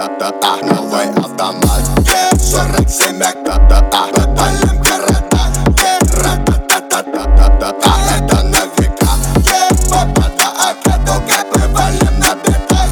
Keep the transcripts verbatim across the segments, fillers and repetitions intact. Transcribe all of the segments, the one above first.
та-та-та, новый автомат, сорок семь та-та-та, подпалим города, ра-та-та-та-та-та-та, это на века, попада опять, только привалим на бетах,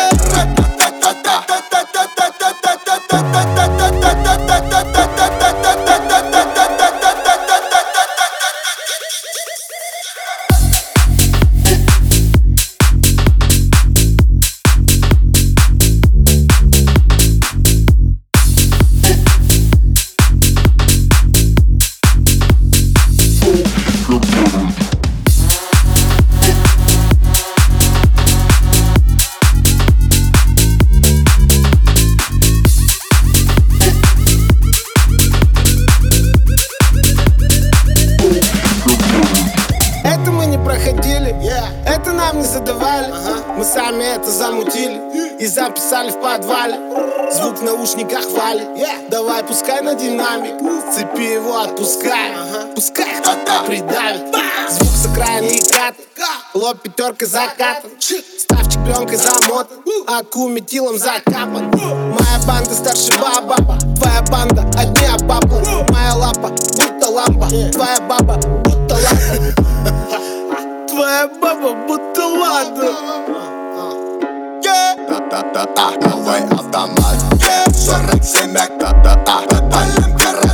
это нам не задавали, мы сами это замутили и записали в подвале. Звук в наушниках валит, давай пускай на динамик, с цепи его отпускай, пускай кто-то придавит. Звук с окраины и кат, лоб пятеркой закатан, ставчик пленкой замотан, аку метилом закапан. Моя банда старше баба, твоя банда одни обапы. Моя лапа будто лампа, твоя баба будто лампа. Твоя баба будто ладно. Та-та-та-та, новый автомат, сорок семь та-та-та, подпалим города.